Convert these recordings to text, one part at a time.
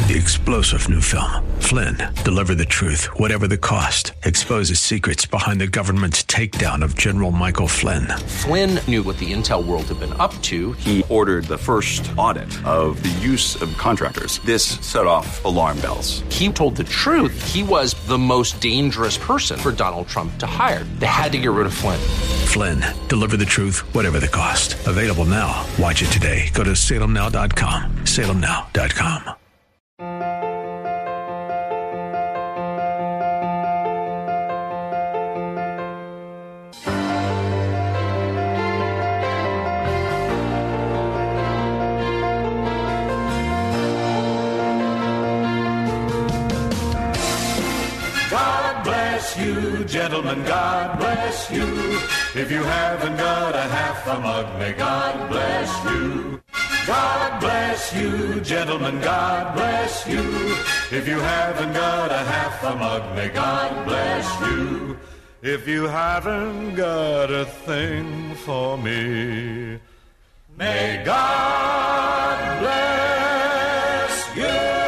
The explosive new film, Flynn, deliver the truth, whatever the cost, exposes secrets behind the government's takedown of General Michael Flynn. Flynn knew what the intel world had been up to. He ordered the first audit of the use of contractors. This set off alarm bells. He told the truth. He was the most dangerous person for Donald Trump to hire. They had to get rid of Flynn. Flynn, deliver the truth, whatever the cost. Available now. Watch it today. Go to salemnow.com. salemnow.com. Gentlemen, God bless you. If you haven't got a half a mug, may God bless you. God bless you, gentlemen, God bless you. If you haven't got a half a mug, may God bless you. If you haven't got a thing for me, may God bless you.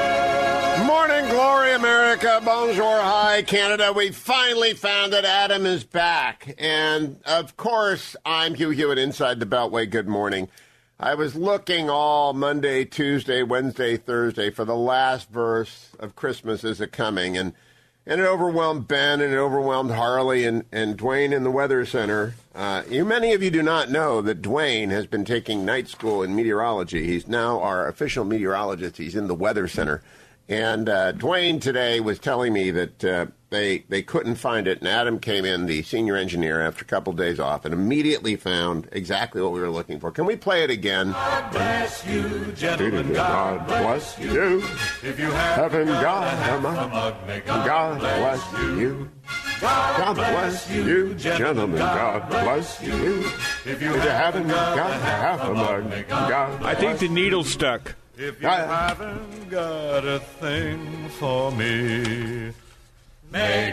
Glory, America. Bonjour, hi, Canada. We finally found that Adam is back. And, of course, I'm Hugh Hewitt inside the Beltway. Good morning. I was looking all Monday, Tuesday, Wednesday, Thursday for the last verse of Christmas Is A Coming. And it overwhelmed Ben and it overwhelmed Harley and Dwayne in the Weather Center. Many of you do not know that Dwayne has been taking night school in meteorology. He's now our official meteorologist. He's in the Weather Center. And Dwayne today was telling me that they couldn't find it, and Adam came in, the senior engineer, after a couple of days off, and immediately found exactly what we were looking for. Can we play it again? God bless you, gentlemen, God bless you. If you haven't got a mug, God bless you. God bless you, gentlemen, God bless you. If you haven't got a half a mug, God bless you. I think the needle's stuck. If you haven't got a thing for me, may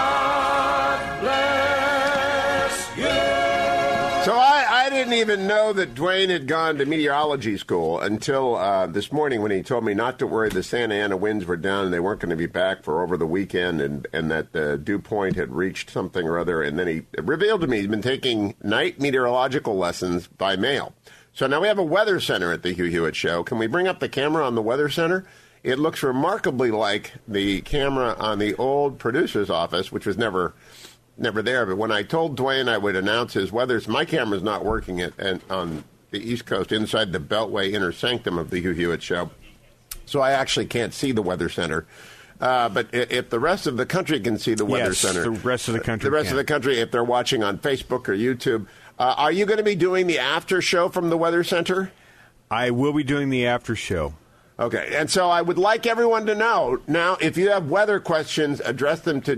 God bless you. So I didn't even know that Dwayne had gone to meteorology school until this morning when he told me not to worry. The Santa Ana winds were down and they weren't going to be back for over the weekend, and that the dew point had reached something or other. And then he revealed to me he's been taking night meteorological lessons by mail. So now we have a weather center at the Hugh Hewitt Show. Can we bring up the camera on the weather center? It looks remarkably like the camera on the old producer's office, which was never there. But when I told Dwayne I would announce his weather, my camera's not working on the East Coast inside the Beltway inner sanctum of the Hugh Hewitt Show. So I actually can't see the weather center. But if the rest of the country can see the weather center. The rest of the country of the country, if they're watching on Facebook or YouTube. Are you going to be doing the after show from the Weather Center? I will be doing the after show. Okay, and so I would like everyone to know, now, if you have weather questions, address them to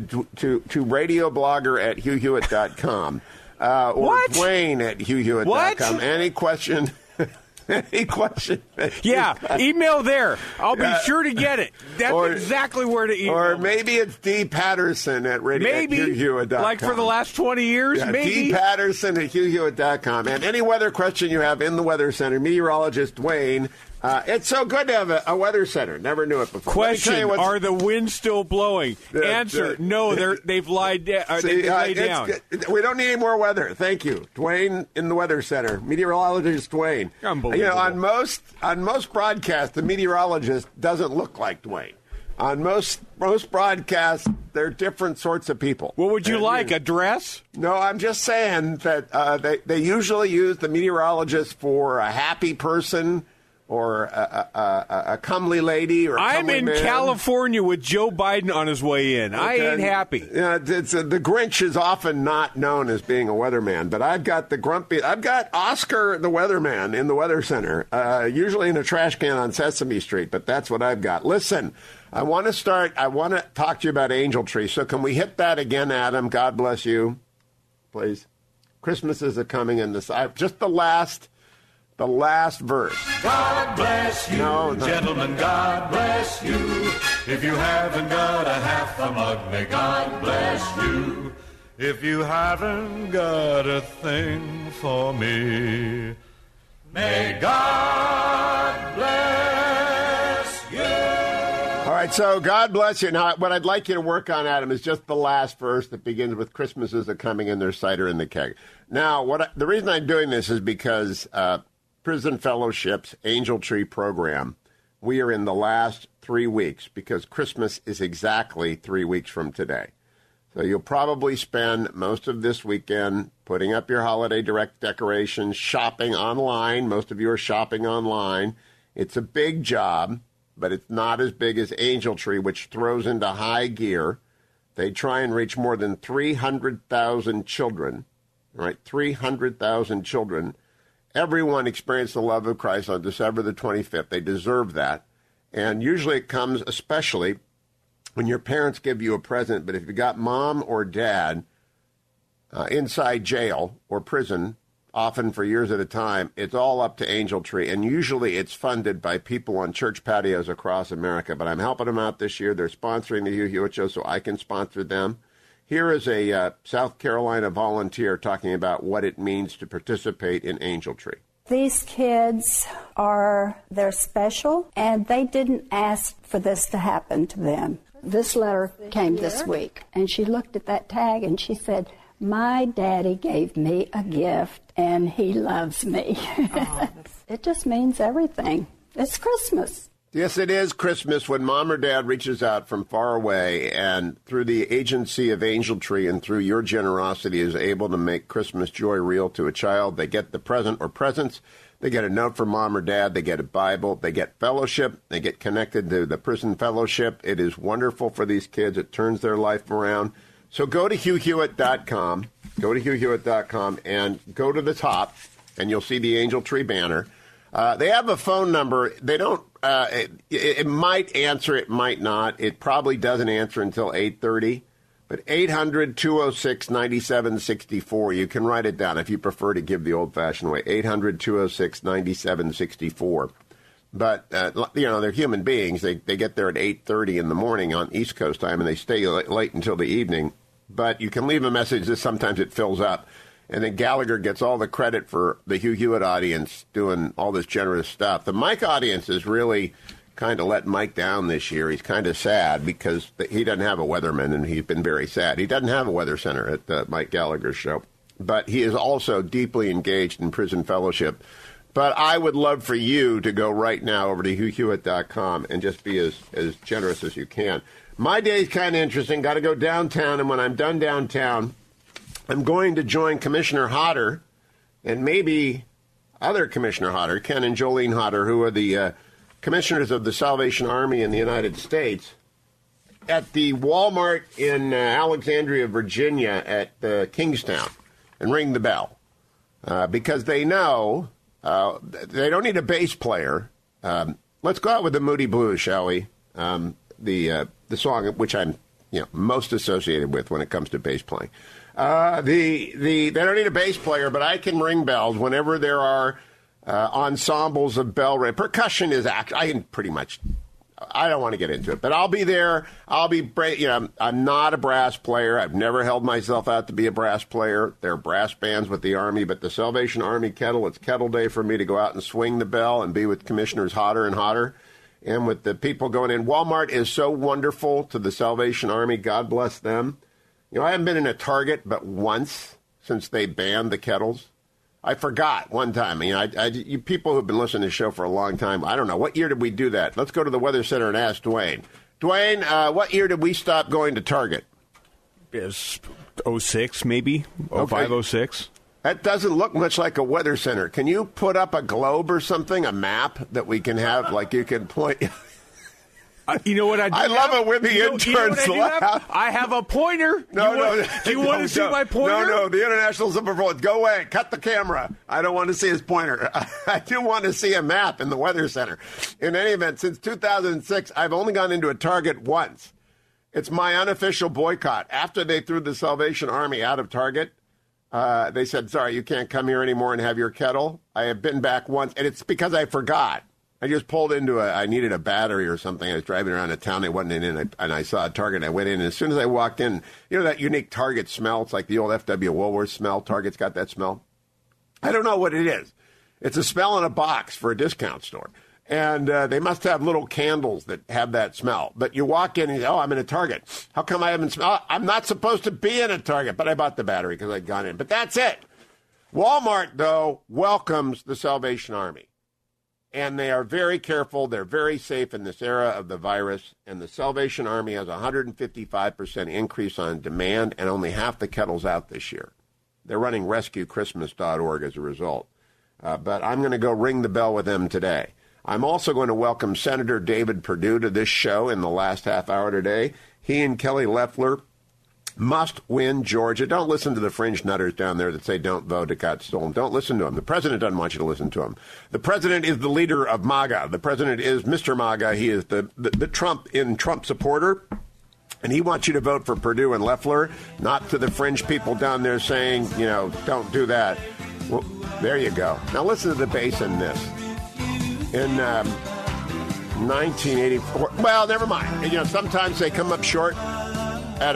radioblogger@hughhewitt.com or what? Dwayne at hughhewitt.com. What? Any question... Any question? Yeah, email there. I'll be sure to get it. That's exactly where to email. Or maybe it's D. Patterson at hughhewitt.com. Like for the last 20 years, maybe. D. Patterson at hughhewitt.com. And any weather question you have in the Weather Center, meteorologist Dwayne. It's so good to have a weather center. Never knew it before. Question, are the winds still blowing? Answer, no, they've laid down. We don't need any more weather. Thank you. Dwayne in the Weather Center. Meteorologist Dwayne. Unbelievable. You know, on most broadcasts, the meteorologist doesn't look like Dwayne. On most broadcasts, they're different sorts of people. What would you like, a dress? No, I'm just saying that they usually use the meteorologist for a happy person, or a comely lady, or I'm in man. California with Joe Biden on his way in. Okay. I ain't happy. Yeah, the Grinch is often not known as being a weatherman, but I've got I've got Oscar the Weatherman in the Weather Center, usually in a trash can on Sesame Street, but that's what I've got. Listen, I want to talk to you about Angel Tree, so can we hit that again, Adam? God bless you, please. Christmas is coming in this. Just the last verse. God bless you, gentlemen, God bless you. If you haven't got a half a mug, may God bless you. If you haven't got a thing for me, may God bless you. All right, so God bless you. Now, what I'd like you to work on, Adam, is just the last verse that begins with Christmas is a coming and there's cider in the keg. Now, the reason I'm doing this is because Prison Fellowship's Angel Tree program, we are in the last 3 weeks because Christmas is exactly 3 weeks from today. So you'll probably spend most of this weekend putting up your holiday direct decorations, shopping online. Most of you are shopping online. It's a big job, but it's not as big as Angel Tree, which throws into high gear. They try and reach more than 300,000 children, right? 300,000 children. Everyone experienced the love of Christ on December the 25th. They deserve that. And usually it comes especially when your parents give you a present, but if you got mom or dad inside jail or prison, often for years at a time, it's all up to Angel Tree. And usually it's funded by people on church patios across America. But I'm helping them out this year. They're sponsoring the Hugh Hewitt Show, so I can sponsor them. Here is a South Carolina volunteer talking about what it means to participate in Angel Tree. These kids they're special, and they didn't ask for this to happen to them. This letter came this week, and she looked at that tag and she said, "My daddy gave me a gift, and he loves me." Oh. It just means everything. It's Christmas. Yes, it is Christmas when mom or dad reaches out from far away and through the agency of Angel Tree and through your generosity is able to make Christmas joy real to a child. They get the present or presents. They get a note from mom or dad. They get a Bible. They get fellowship. They get connected to the prison fellowship. It is wonderful for these kids. It turns their life around. So go to HughHewitt.com. Go to HughHewitt.com and go to the top, and you'll see the Angel Tree banner. They have a phone number. They don't. It might answer. It might not. It probably doesn't answer until 8:30. But 800-206-9764. You can write it down if you prefer to give the old-fashioned way. 800-206-9764. But, they're human beings. They get there at 8:30 in the morning on East Coast time, and they stay late until the evening. But you can leave a message. Sometimes it fills up. And then Gallagher gets all the credit for the Hugh Hewitt audience doing all this generous stuff. The Mike audience has really kind of let Mike down this year. He's kind of sad because he doesn't have a weatherman, and he's been very sad. He doesn't have a weather center at the Mike Gallagher show. But he is also deeply engaged in prison fellowship. But I would love for you to go right now over to HughHewitt.com and just be as generous as you can. My day's kind of interesting. Got to go downtown, and when I'm done downtown, I'm going to join Commissioner Hodder and maybe other Commissioner Hodder, Ken and Jolene Hodder, who are the commissioners of the Salvation Army in the United States, at the Walmart in Alexandria, Virginia at Kingstown, and ring the bell because they know they don't need a bass player. Let's go out with the Moody Blues, shall we? The song which I'm most associated with when it comes to bass playing. They don't need a bass player, but I can ring bells whenever there are ensembles of bell ring. Percussion is I can pretty much. I don't want to get into it, but I'll be there. I'm not a brass player. I've never held myself out to be a brass player. There are brass bands with the Army, but the Salvation Army kettle, it's kettle day for me to go out and swing the bell and be with Commissioners Hodder and Hodder and with the people going in. Walmart is so wonderful to the Salvation Army. God bless them. I haven't been in a Target but once since they banned the kettles. I forgot one time. You people who've been listening to the show for a long time, I don't know. What year did we do that? Let's go to the Weather Center and ask Dwayne. Dwayne, what year did we stop going to Target? It's 06, maybe. 05, 06. That doesn't look much like a Weather Center. Can you put up a globe or something, a map that we can have, like you can point... You know what I do? I love it when the interns laugh. I have a pointer. Do you want to see my pointer? No, the International Super Bowl. Go away. Cut the camera. I don't want to see his pointer. I do want to see a map in the Weather Center. In any event, since 2006, I've only gone into a Target once. It's my unofficial boycott. After they threw the Salvation Army out of Target, they said, sorry, you can't come here anymore and have your kettle. I have been back once, and it's because I forgot. I just pulled into I needed a battery or something. I was driving around a town. I wasn't in, and I saw a Target. I went in, and as soon as I walked in, that unique Target smell? It's like the old F.W. Woolworth smell. Target's got that smell. I don't know what it is. It's a smell in a box for a discount store. And they must have little candles that have that smell. But you walk in and you say, oh, I'm in a Target. How come I haven't smelled? I'm not supposed to be in a Target, but I bought the battery because I'd gone in. But that's it. Walmart, though, welcomes the Salvation Army. And they are very careful. They're very safe in this era of the virus. And the Salvation Army has a 155% increase on demand, and only half the kettle's out this year. They're running RescueChristmas.org as a result. But I'm going to go ring the bell with them today. I'm also going to welcome Senator David Perdue to this show in the last half hour today. He and Kelly Loeffler must win Georgia. Don't listen to the fringe nutters down there that say don't vote, it got stolen. Don't listen to them. The president doesn't want you to listen to him. The president is the leader of MAGA. The president is Mr. MAGA. He is the Trump supporter. And he wants you to vote for Perdue and Loeffler, not to the fringe people down there saying, don't do that. Well, there you go. Now listen to the bass in this. In 1984, well, never mind. Sometimes they come up short at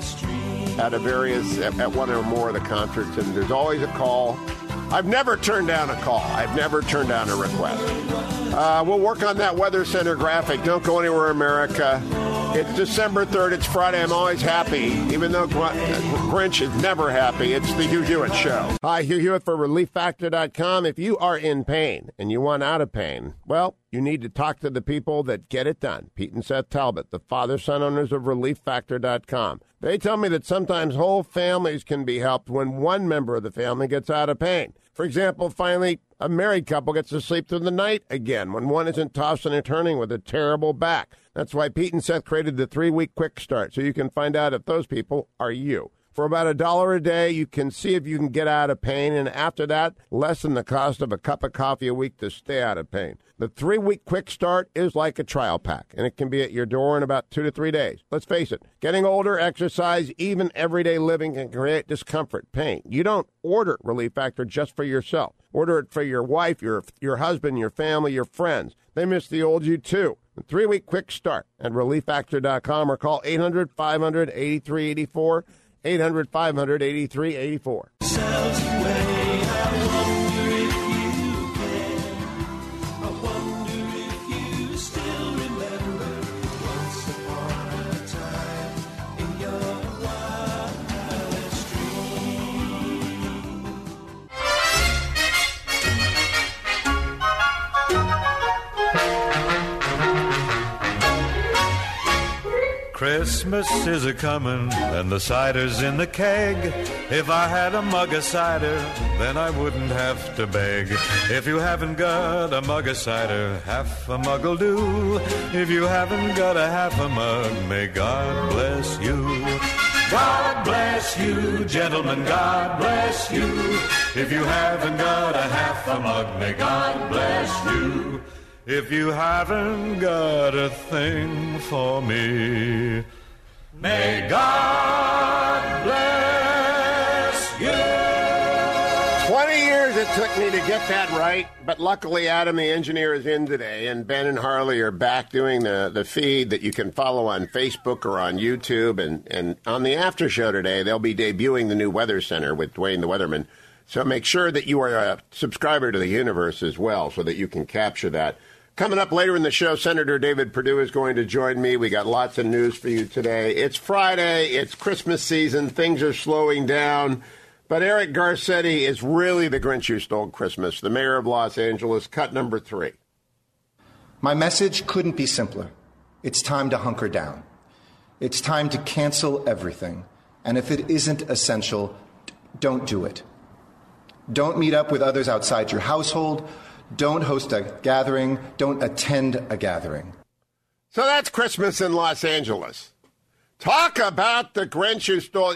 one or more of the concerts, and there's always a call. I've never turned down a call. I've never turned down a request. We'll work on that Weather Center graphic. Don't go anywhere, America. It's December 3rd. It's Friday. I'm always happy, even though Grinch is never happy. It's the Hugh Hewitt Show. Hi, Hugh Hewitt for ReliefFactor.com. If you are in pain and you want out of pain, well, you need to talk to the people that get it done. Pete and Seth Talbot, the father-son owners of ReliefFactor.com. They tell me that sometimes whole families can be helped when one member of the family gets out of pain. For example, finally, a married couple gets to sleep through the night again when one isn't tossing and turning with a terrible back. That's why Pete and Seth created the 3-week quick start, so you can find out if those people are you. For about $1 a day, you can see if you can get out of pain, and after that, less than the cost of a cup of coffee a week to stay out of pain. The 3-week quick start is like a trial pack, and it can be at your door in about 2 to 3 days. Let's face it, getting older, exercise, even everyday living can create discomfort, pain. You don't order Relief Factor just for yourself. Order it for your wife, your husband, your family, your friends. They miss the old you, too. The 3-week quick start at ReliefFactor.com or call 800-500-8384, 800-500-8384. Christmas is a-comin' and the cider's in the keg. If I had a mug of cider, then I wouldn't have to beg. If you haven't got a mug of cider, half a mug'll do. If you haven't got a half a mug, may God bless you. God bless you, gentlemen, God bless you. If you haven't got a half a mug, may God bless you. If you haven't got a thing for me, may God bless you. 20 years it took me to get that right, but luckily Adam, the engineer, is in today, and Ben and Harley are back doing the feed that you can follow on Facebook or on YouTube, and on the after show today, they'll be debuting the new Weather Center with Dwayne the Weatherman. So make sure that you are a subscriber to the Universe as well so that you can capture that. Coming up later in the show, Senator David Perdue is going to join me. We got lots of news for you today. It's Friday. It's Christmas season. Things are slowing down. But Eric Garcetti is really the Grinch who stole Christmas, the mayor of Los Angeles, cut number 3. My message couldn't be simpler. It's time to hunker down. It's time to cancel everything. And if it isn't essential, don't do it. Don't meet up with others outside your household. Don't host a gathering. Don't attend a gathering. So that's Christmas in Los Angeles. Talk about the Grinch who stole,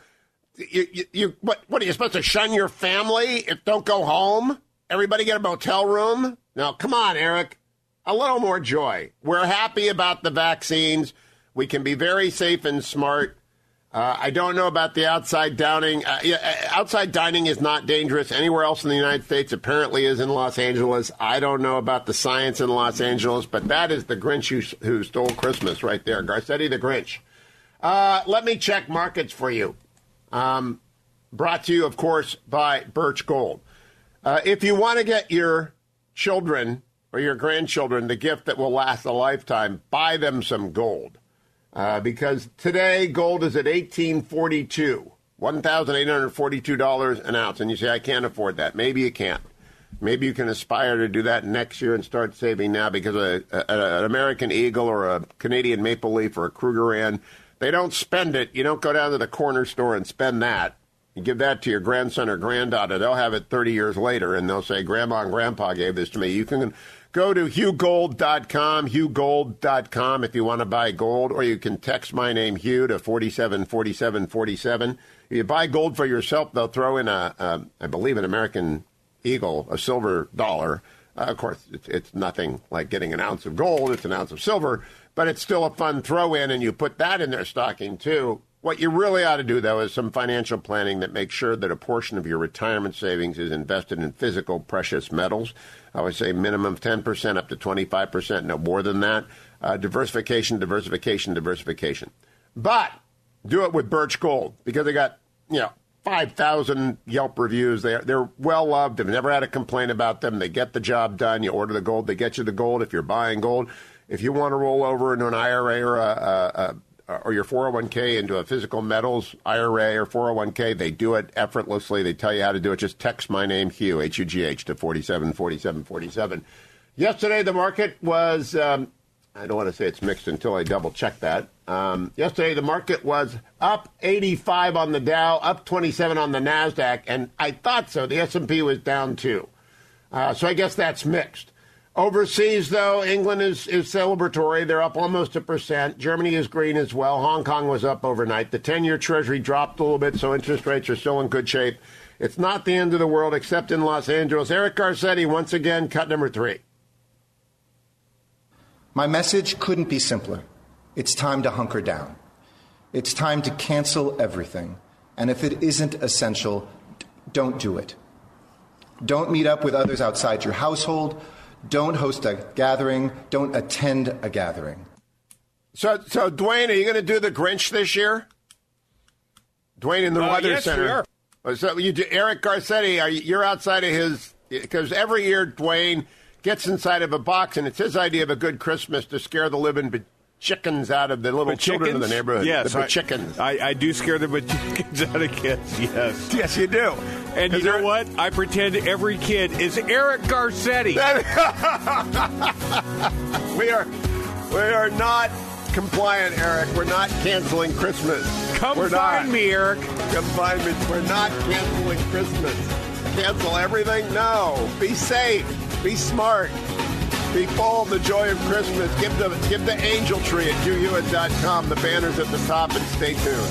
what are you supposed to shun your family if don't go home? Everybody get a motel room? Now, come on, Eric. A little more joy. We're happy about the vaccines. We can be very safe and smart. I don't know about the outside dining. Outside dining is not dangerous anywhere else in the United States. Apparently is in Los Angeles. I don't know about the science in Los Angeles, but that is the Grinch who stole Christmas right there. Garcetti the Grinch. Let me check markets for you. Brought to you, of course, by Birch Gold. If you want to get your children or your grandchildren the gift that will last a lifetime, buy them some gold. Because today gold is at $1,842, $1,842 an ounce. And you say, I can't afford that. Maybe you can't. Maybe you can aspire to do that next year and start saving now, because an American Eagle or a Canadian Maple Leaf or a Krugerrand, they don't spend it. You don't go down to the corner store and spend that. You give that to your grandson or granddaughter. They'll have it 30 years later, and they'll say, Grandma and Grandpa gave this to me. You can go to HughGold.com, HughGold.com if you want to buy gold, or you can text my name, Hugh, to 474747. If you buy gold for yourself, they'll throw in I believe, an American Eagle, a silver dollar. Of course, it's nothing like getting an ounce of gold. It's an ounce of silver, but it's still a fun throw-in, and you put that in their stocking, too. What you really ought to do, though, is some financial planning that makes sure that a portion of your retirement savings is invested in physical precious metals. I would say minimum 10% up to 25%, no more than that. Diversification. But do it with Birch Gold, because they got, 5,000 Yelp reviews. They're well-loved. I've never had a complaint about them. They get the job done. You order the gold. They get you the gold if you're buying gold. If you want to roll over into an IRA or your 401k into a physical metals IRA or 401k, they do it effortlessly. They tell you how to do it. Just text my name, Hugh, H-U-G-H, to 474747. Yesterday, the market was, I don't want to say it's mixed until I double-check that. Yesterday, the market was up 85 on the Dow, up 27 on the NASDAQ, and I thought so. The S&P was down, too. So I guess that's mixed. Overseas, though, England is celebratory. They're up almost 1%. Germany is green as well. Hong Kong was up overnight. The 10-year Treasury dropped a little bit, so interest rates are still in good shape. It's not the end of the world, except in Los Angeles. Eric Garcetti, once again, cut number 3. My message couldn't be simpler. It's time to hunker down. It's time to cancel everything. And if it isn't essential, don't do it. Don't meet up with others outside your household. Don't host a gathering. Don't attend a gathering. So Dwayne, are you going to do the Grinch this year? Dwayne in the Weather Center. Yes, so Eric Garcetti, you're outside of his, because every year Dwayne gets inside of a box, and it's his idea of a good Christmas to scare the living chickens out of the little children in the neighborhood. Yes, the chickens. I do scare the chickens out of kids, yes. Yes, you do. And you know what? I pretend every kid is Eric Garcetti. We are not compliant, Eric. We're not canceling Christmas. Come find me, Eric. Come find me. We're not canceling Christmas. Cancel everything? No. Be safe. Be smart. Be full of the joy of Christmas. Give the angel tree at HughHewitt.com. The banner's at the top, and stay tuned.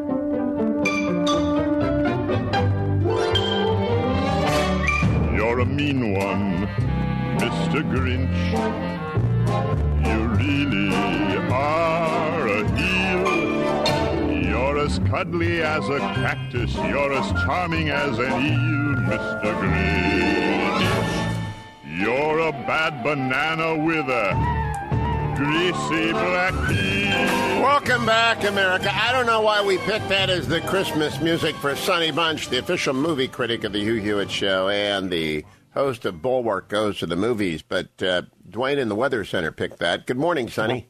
You're a mean one, Mr. Grinch. You really are a heel. You're as cuddly as a cactus. You're as charming as an eel, Mr. Grinch. You're a bad banana with a greasy black pea. Welcome back, America. I don't know why we picked that as the Christmas music for Sonny Bunch, the official movie critic of the Hugh Hewitt Show and the host of Bulwark Goes to the Movies. But Dwayne in the Weather Center picked that. Good morning, Sonny.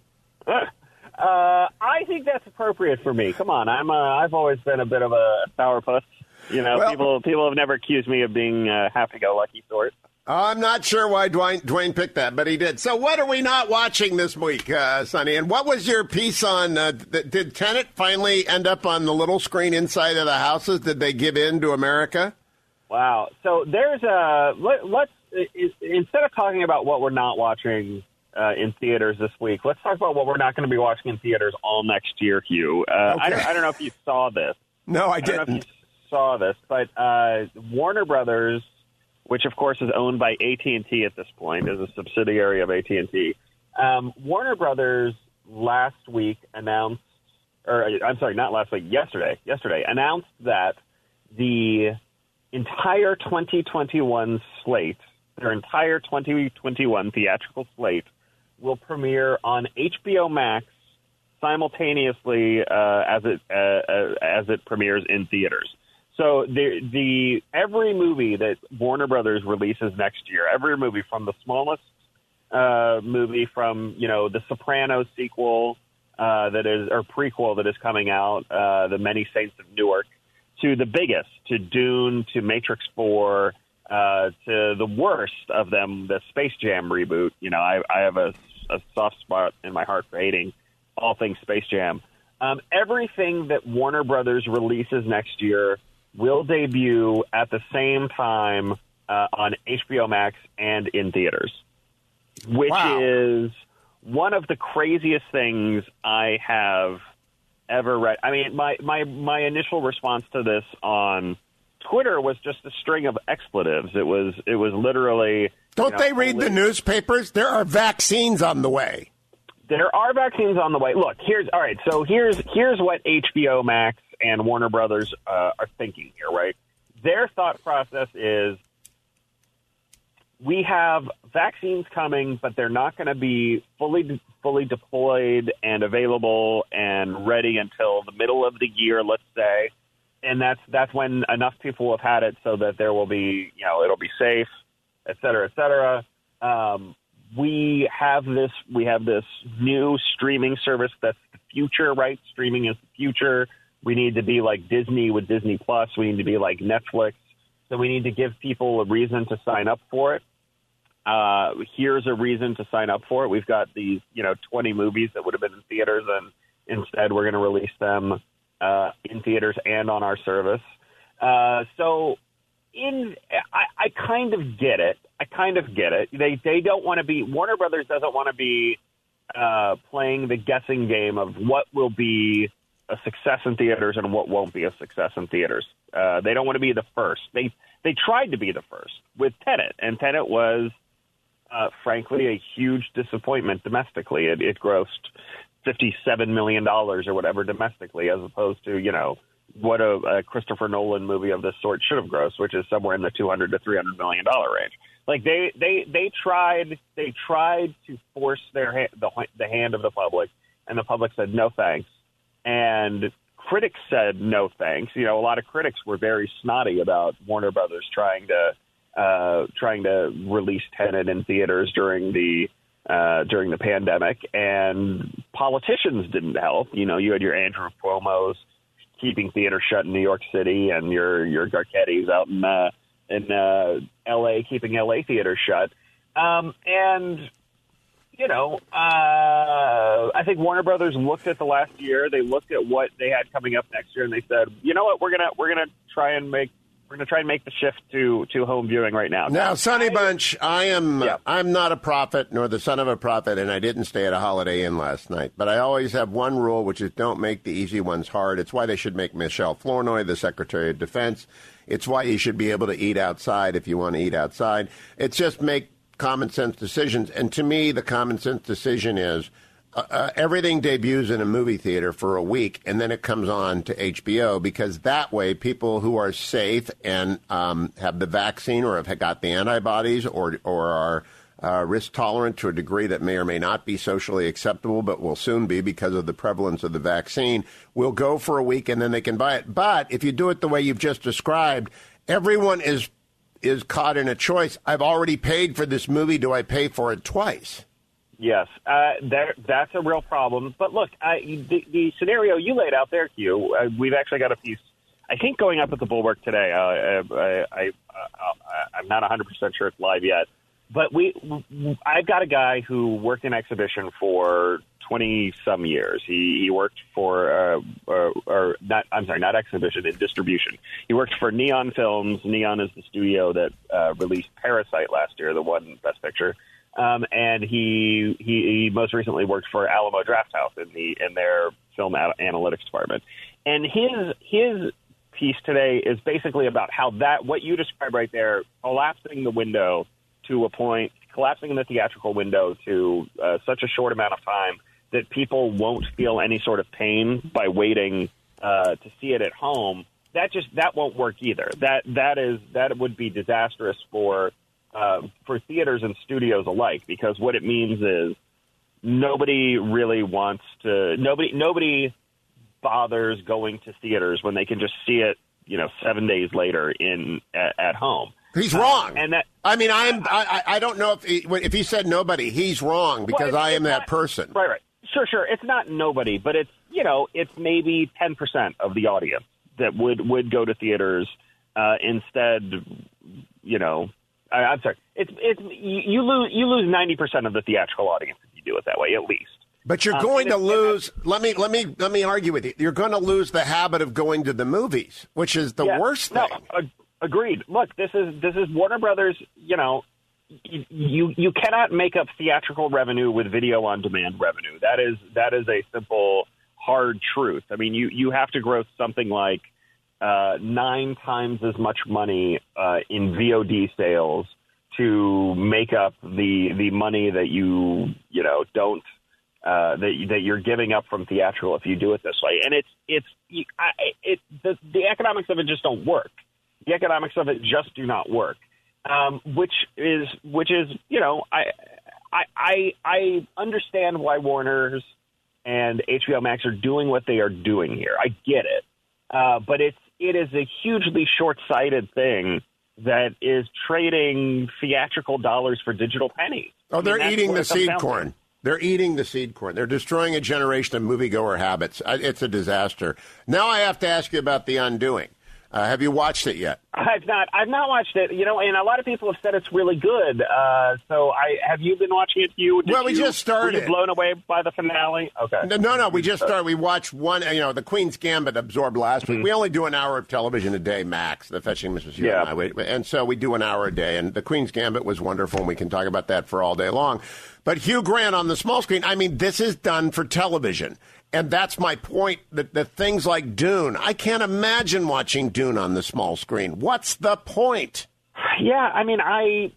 I think that's appropriate for me. Come on, I've always been a bit of a sourpuss. People have never accused me of being happy-go-lucky sort. I'm not sure why Dwayne picked that, but he did. So what are we not watching this week, Sonny? And what was your piece on, did Tenet finally end up on the little screen inside of the houses? Did they give in to America? Wow. So there's let's instead of talking about what we're not watching in theaters this week, let's talk about what we're not going to be watching in theaters all next year, Hugh. Okay. I don't know if you saw this. No, I didn't. I don't know if you saw this, but Warner Brothers, which, of course, is owned by AT&T at this point, is a subsidiary of AT&T. Warner Brothers yesterday announced that the entire 2021 slate, their entire 2021 theatrical slate, will premiere on HBO Max simultaneously as it premieres in theaters. So every movie that Warner Brothers releases next year, every movie from the smallest movie from, the Sopranos sequel or prequel that is coming out, The Many Saints of Newark, to the biggest, to Dune, to Matrix 4, to the worst of them, the Space Jam reboot. I have a soft spot in my heart for hating all things Space Jam. Everything that Warner Brothers releases next year will debut at the same time on HBO Max and in theaters, which is one of the craziest things I have ever read. I mean, my initial response to this on Twitter was just a string of expletives. It was literally. Don't they read the newspapers? There are vaccines on the way. There are vaccines on the way. Look, here's what HBO Max and Warner Brothers are thinking here, right? Their thought process is, we have vaccines coming, but they're not going to be fully deployed and available and ready until the middle of the year, let's say. And that's when enough people have had it so that there will be, it'll be safe, et cetera, et cetera. We have this new streaming service that's the future, right? Streaming is the future. We need to be like Disney with Disney Plus. We need to be like Netflix. So we need to give people a reason to sign up for it. Here's a reason to sign up for it. We've got these, 20 movies that would have been in theaters, and instead we're going to release them in theaters and on our service. I kind of get it. They don't want to be, Warner Brothers doesn't want to be playing the guessing game of what will be a success in theaters and what won't be a success in theaters. They don't want to be the first. They tried to be the first with Tenet, and Tenet was, frankly, a huge disappointment domestically. It grossed $57 million or whatever domestically, as opposed to, what a Christopher Nolan movie of this sort should have grossed, which is somewhere in the $200 to $300 million range. Like they tried to force the hand of the public, and the public said no thanks, and critics said no thanks. A lot of critics were very snotty about Warner Brothers trying to release Tenet in theaters during the pandemic, and politicians didn't help. You had your Andrew Cuomo's keeping theaters shut in New York City, and your Garcettis out in L.A. keeping L.A. theaters shut. I think Warner Brothers looked at the last year. They looked at what they had coming up next year, and they said, you know what, we're gonna try and make the shift to home viewing right now. Now, Sonny Bunch, I'm not a prophet nor the son of a prophet, and I didn't stay at a Holiday Inn last night. But I always have one rule, which is don't make the easy ones hard. It's why they should make Michelle Flournoy the Secretary of Defense. It's why you should be able to eat outside if you want to eat outside. It's just make common sense decisions. And to me, the common sense decision is everything debuts in a movie theater for a week, and then it comes on to HBO, because that way people who are safe and have the vaccine or have got the antibodies or are risk tolerant to a degree that may or may not be socially acceptable but will soon be because of the prevalence of the vaccine, will go for a week and then they can buy it. But if you do it the way you've just described, everyone is caught in a choice. I've already paid for this movie. Do I pay for it twice? Yes, that's a real problem. But look, the scenario you laid out there, Q, we've actually got a piece, I think, going up at the Bulwark today. I'm not 100% sure it's live yet. But I've got a guy who worked in exhibition for 20-some years. He worked for, not exhibition, in distribution. He worked for Neon Films. Neon is the studio that released Parasite last year, the one Best Picture. And he most recently worked for Alamo Drafthouse in their film analytics department. And his piece today is basically about how what you described right there, collapsing the window to a point, collapsing the theatrical window to such a short amount of time that people won't feel any sort of pain by waiting to see it at home. That won't work either. That would be disastrous for theaters and studios alike, because what it means is nobody bothers going to theaters when they can just see it, 7 days later at home. He's wrong. I mean, I don't know if he said nobody, he's wrong because I am that person. Right. Sure. It's not nobody, but it's maybe 10% of the audience that would go to theaters instead. I'm sorry. It's you lose 90% of the theatrical audience if you do it that way, at least. But you're going to lose. Let me argue with you. You're going to lose the habit of going to the movies, which is the worst thing. No, agreed. Look, this is Warner Brothers. You cannot make up theatrical revenue with video on demand revenue. That is a simple, hard truth. I mean, you have to gross something like 9 times as much money in VOD sales to make up the money that you don't that you're giving up from theatrical if you do it this way. And the economics of it just don't work. The economics of it just do not work. Which is I understand why Warner's and HBO Max are doing what they are doing here. I get it. But it is a hugely short-sighted thing that is trading theatrical dollars for digital pennies. Oh, they're eating the seed corn. They're eating the seed corn. They're destroying a generation of moviegoer habits. It's a disaster. Now I have to ask you about The Undoing. Have you watched it yet? I've not watched it. And a lot of people have said it's really good. So have you been watching it? We just started. Were you blown away by the finale? Okay. No. We just started. We watched one. The Queen's Gambit absorbed last week. We only do an hour of television a day, max. The Fetching Mrs. Hugh and I. And so we do an hour a day. And the Queen's Gambit was wonderful, and we can talk about that for all day long. But Hugh Grant on the small screen. I mean, this is done for television. And that's my point, that things like Dune, I can't imagine watching Dune on the small screen. What's the point? Yeah, I mean, I'm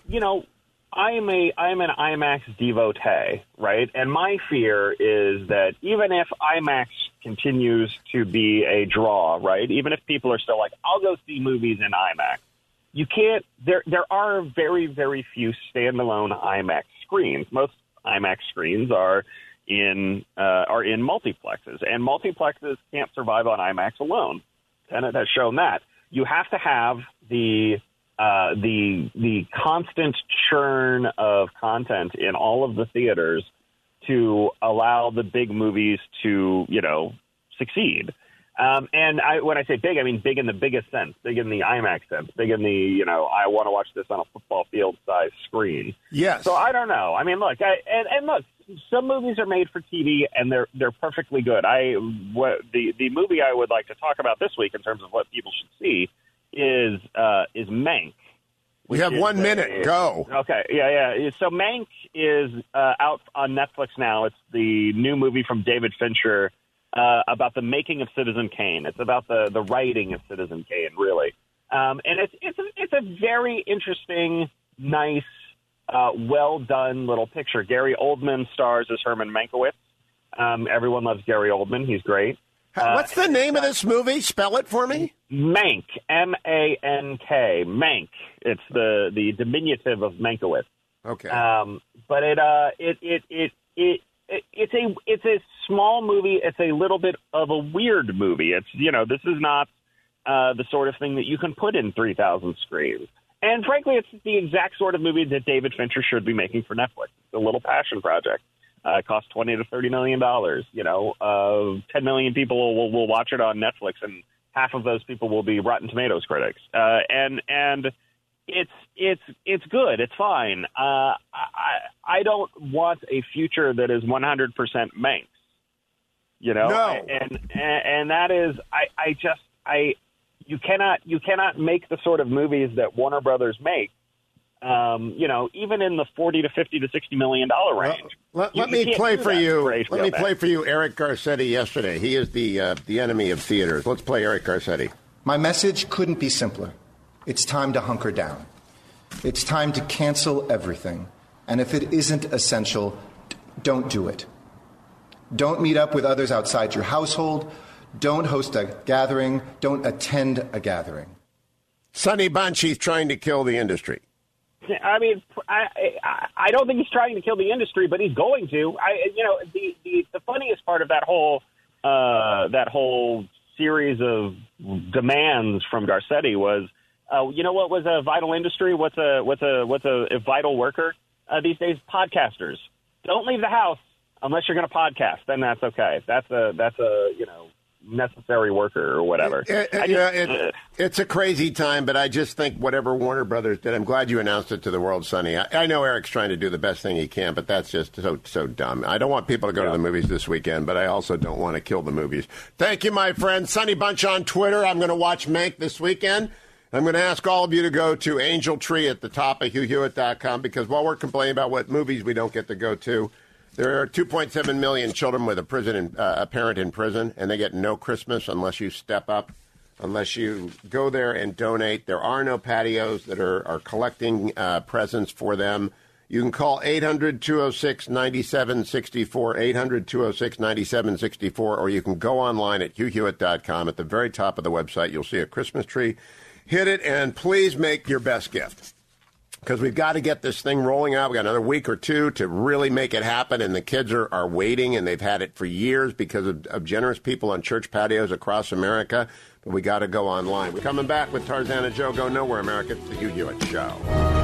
an IMAX devotee, right? And my fear is that even if IMAX continues to be a draw, right? Even if people are still like, I'll go see movies in IMAX, you can't. There are very, very few standalone IMAX screens. Most IMAX screens are in multiplexes, and multiplexes can't survive on IMAX alone. Tenet has shown that. You have to have the constant churn of content in all of the theaters to allow the big movies to succeed. And when I say big, I mean big in the biggest sense, big in the IMAX sense, big in the I want to watch this on a football field size screen. Yes. So I don't know. I mean, look, look. Some movies are made for TV, and they're perfectly good. The movie I would like to talk about this week in terms of what people should see is Mank. We have 1 minute. Go. Okay. Yeah. So Mank is out on Netflix now. It's the new movie from David Fincher about the making of Citizen Kane. It's about the writing of Citizen Kane, really. And it's a very interesting, nice, well done little picture. Gary Oldman stars as Herman Mankiewicz. Everyone loves Gary Oldman. He's great. What's the name of this movie? Spell it for me. Mank. M-A-N-K. Mank. It's the diminutive of Mankiewicz. Okay. But it's a small movie. It's a little bit of a weird movie. It's this is not the sort of thing that you can put in 3,000 screens. And frankly, it's the exact sort of movie that David Fincher should be making for Netflix. It's a little passion project. It costs $20 to $30 million. 10 million people will watch it on Netflix, and half of those people will be Rotten Tomatoes critics. And it's good. It's fine. I don't want a future that is 100% Manx. No. And that is You cannot make the sort of movies that Warner Brothers make, even in the $40 to $50 to $60 million range. Let me play for you. Let me play for you Eric Garcetti yesterday. He is the enemy of theaters. Let's play Eric Garcetti. My message couldn't be simpler. It's time to hunker down. It's time to cancel everything. And if it isn't essential, don't do it. Don't meet up with others outside your household. Don't host a gathering. Don't attend a gathering. Sonny Banshee's trying to kill the industry. I mean, I don't think he's trying to kill the industry, but he's going to. The funniest part of that whole series of demands from Garcetti was You know what was a vital industry? What's a vital worker these days? Podcasters. Don't leave the house unless you're going to podcast. Then that's okay. That's a necessary worker or whatever. It's a crazy time, but I just think whatever Warner Brothers did, I'm glad you announced it to the world, Sonny. I know Eric's trying to do the best thing he can, but that's just so dumb. I don't want people to go to the movies this weekend, but I also don't want to kill the movies. Thank you, my friend. Sonny Bunch on Twitter. I'm going to watch Mank this weekend. I'm going to ask all of you to go to Angel Tree at the top of HughHewitt.com, because while we're complaining about what movies we don't get to go to, there are 2.7 million children with a parent in prison, and they get no Christmas unless you step up, unless you go there and donate. There are no patios that are collecting presents for them. You can call 800-206-9764, 800-206-9764, or you can go online at HughHewitt.com. At the very top of the website, you'll see a Christmas tree. Hit it, and please make your best gift, because we've got to get this thing rolling out. We've got another week or two to really make it happen, and the kids are waiting, and they've had it for years because of generous people on church patios across America. But we got to go online. We're coming back with Tarzan and Joe Go Nowhere, America. It's the Hugh Hewitt Show.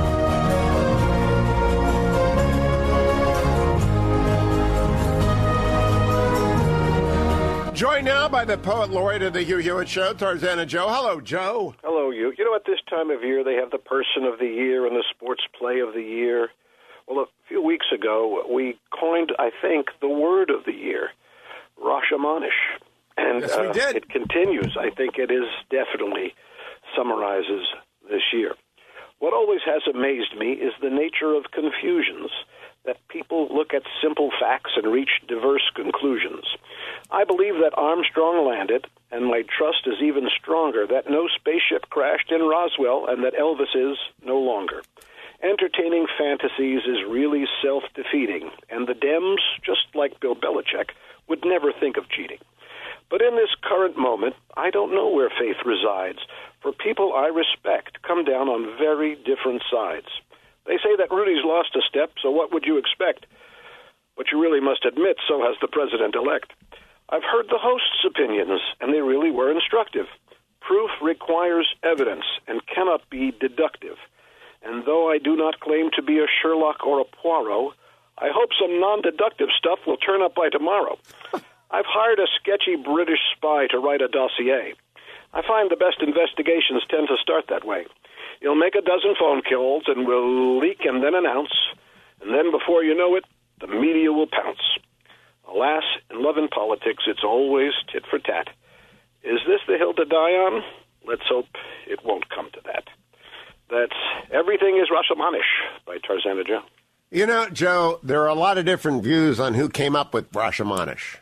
Joined now by the poet laureate of the Hugh Hewitt Show, Tarzan and Joe. Hello, Joe. Hello, Hugh. You know, at this time of year, they have the Person of the Year and the Sports Play of the Year. Well, a few weeks ago, we coined, I think, the word of the year, Rashomonish. And yes, we did. It continues. I think it is definitely summarizes this year. What always has amazed me is the nature of confusions, that people look at simple facts and reach diverse conclusions. I believe that Armstrong landed, and my trust is even stronger that no spaceship crashed in Roswell and that Elvis is no longer. Entertaining fantasies is really self-defeating, and the Dems, just like Bill Belichick, would never think of cheating. But in this current moment, I don't know where faith resides, for people I respect come down on very different sides. They say that Rudy's lost a step, so what would you expect? But you really must admit, so has the president-elect. I've heard the host's opinions, and they really were instructive. Proof requires evidence and cannot be deductive. And though I do not claim to be a Sherlock or a Poirot, I hope some non-deductive stuff will turn up by tomorrow. I've hired a sketchy British spy to write a dossier. I find the best investigations tend to start that way. He'll make a dozen phone calls and will leak and then announce, and then before you know it, the media will pounce. Alas, in love and politics, it's always tit for tat. Is this the hill to die on? Let's hope it won't come to that. That's Everything is Rashomonish by Tarzan and Joe. You know, Joe, there are a lot of different views on who came up with Rashomonish.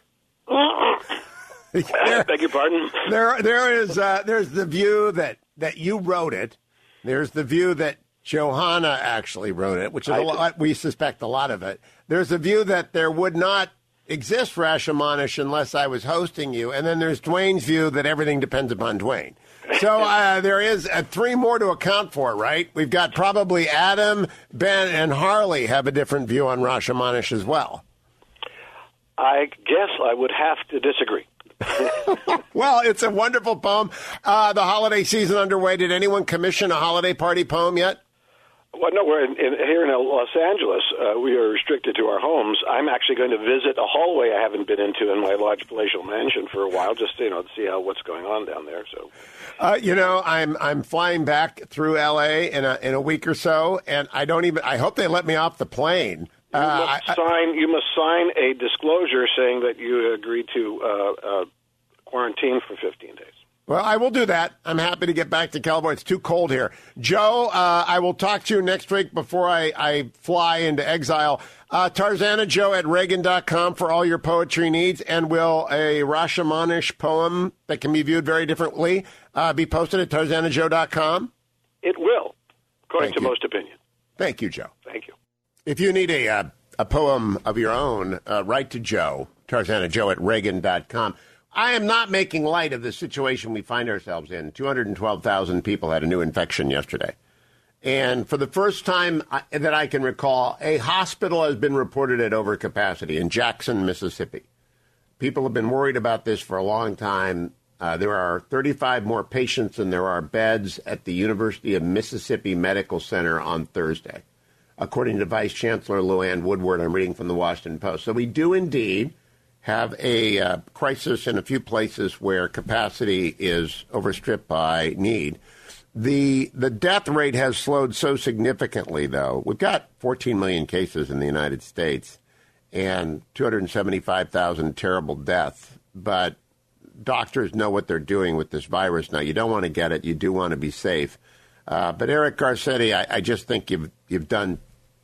Beg your pardon? There's the view that you wrote it. There's the view that Johanna actually wrote it, which is we suspect a lot of it. There's a view that there would not exist Rashomonish unless I was hosting you. And then there's Dwayne's view that everything depends upon Dwayne. So there is three more to account for, right? We've got probably Adam, Ben, and Harley have a different view on Rashomonish as well. I guess I would have to disagree. Well, it's a wonderful poem. The holiday season underway. Did anyone commission a holiday party poem yet? Well, no, we're here in Los Angeles. We are restricted to our homes. I'm actually going to visit a hallway I haven't been into in my large palatial mansion for a while, just to see what's going on down there. So, I'm flying back through L.A. in a week or so, and I hope they let me off the plane. You must sign a disclosure saying that you agreed to quarantine for 15 days. Well, I will do that. I'm happy to get back to California. It's too cold here. Joe, I will talk to you next week before I fly into exile. Tarzana Joe at Reagan.com for all your poetry needs. And will a Rashomonish poem that can be viewed very differently be posted at TarzanaJoe.com? It will, according to most opinion. Thank you, Joe. Thank you. If you need a poem of your own, write to Joe, Tarzana Joe at Reagan.com. I am not making light of the situation we find ourselves in. 212,000 people had a new infection yesterday. And for the first time that I can recall, a hospital has been reported at overcapacity in Jackson, Mississippi. People have been worried about this for a long time. There are 35 more patients than there are beds at the University of Mississippi Medical Center on Thursday, according to Vice Chancellor Luann Woodward. I'm reading from the Washington Post. So we do indeed have a crisis in a few places where capacity is overstripped by need. The death rate has slowed so significantly, though. We've got 14 million cases in the United States and 275,000 terrible deaths, but doctors know what they're doing with this virus now. You don't want to get it. You do want to be safe. But Eric Garcetti, I just think you've done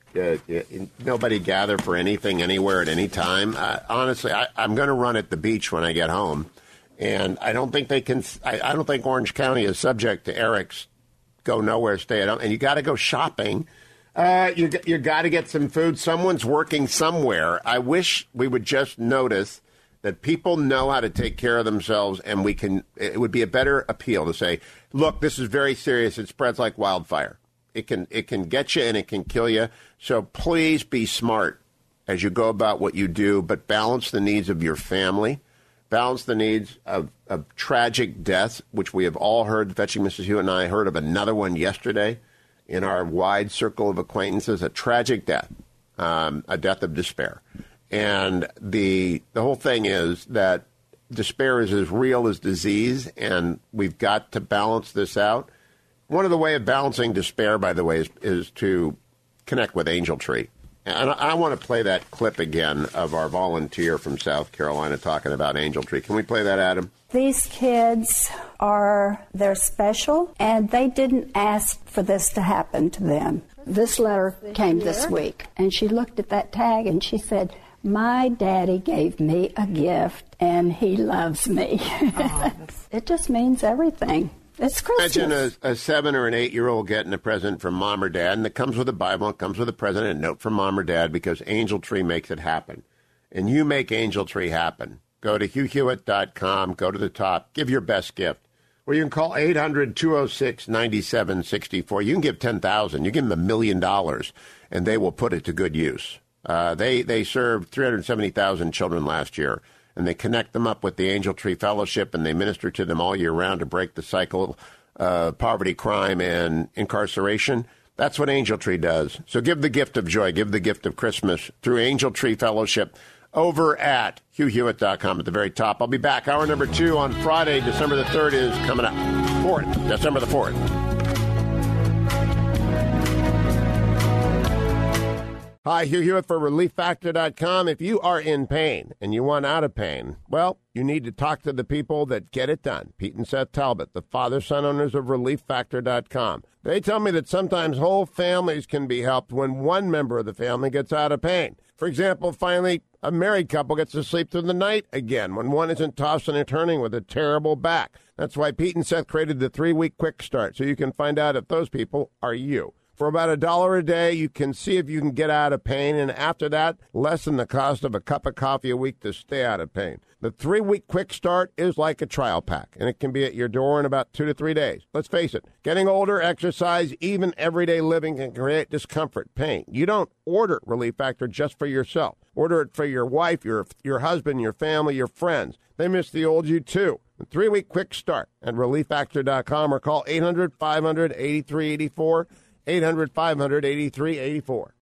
nobody gather for anything, anywhere, at any time. Honestly, I'm going to run at the beach when I get home, and I don't think they can. I don't think Orange County is subject to Eric's go nowhere, stay at home. And you got to go shopping. You got to get some food. Someone's working somewhere. I wish we would just notice that people know how to take care of themselves, and it would be a better appeal to say, look, this is very serious. It spreads like wildfire. It can get you and it can kill you. So please be smart as you go about what you do, but balance the needs of your family, balance the needs of tragic deaths, which we have all heard. Fetching Mrs. Hewitt and I heard of another one yesterday in our wide circle of acquaintances, a tragic death, a death of despair. And the whole thing is that despair is as real as disease, and we've got to balance this out. One of the ways of balancing despair, by the way, is to connect with Angel Tree. And I want to play that clip again of our volunteer from South Carolina talking about Angel Tree. Can we play that, Adam? These kids they're special, and they didn't ask for this to happen to them. This letter came this week, and she looked at that tag and she said, my daddy gave me a gift, and he loves me. It just means everything. It's Christmas. Imagine a 7 or an 8-year-old getting a present from mom or dad, and it comes with a Bible, it comes with a present, and a note from mom or dad, because Angel Tree makes it happen. And you make Angel Tree happen. Go to HughHewitt.com, go to the top, give your best gift. Or you can call 800-206-9764. You can give $10,000. You give them $1 million, and they will put it to good use. They served 370,000 children last year, and they connect them up with the Angel Tree Fellowship, and they minister to them all year round to break the cycle of poverty, crime, and incarceration. That's what Angel Tree does. So give the gift of joy, give the gift of Christmas through Angel Tree Fellowship over at HughHewitt.com at the very top. I'll be back. Hour number 2 on Friday, December the 3rd is coming up. December the 4th. Hi, Hugh Hewitt for ReliefFactor.com. If you are in pain and you want out of pain, well, you need to talk to the people that get it done. Pete and Seth Talbot, the father-son owners of ReliefFactor.com. They tell me that sometimes whole families can be helped when one member of the family gets out of pain. For example, finally, a married couple gets to sleep through the night again when one isn't tossing and turning with a terrible back. That's why Pete and Seth created the 3-week quick start, so you can find out if those people are you. For about $1 a day, you can see if you can get out of pain, and after that, less than the cost of a cup of coffee a week to stay out of pain. The 3-week quick start is like a trial pack, and it can be at your door in about 2 to 3 days. Let's face it, getting older, exercise, even everyday living can create discomfort, pain. You don't order Relief Factor just for yourself. Order it for your wife, your husband, your family, your friends. They miss the old you, too. The 3-week quick start at ReliefFactor.com or call 800-500-8384. 800-500-8384.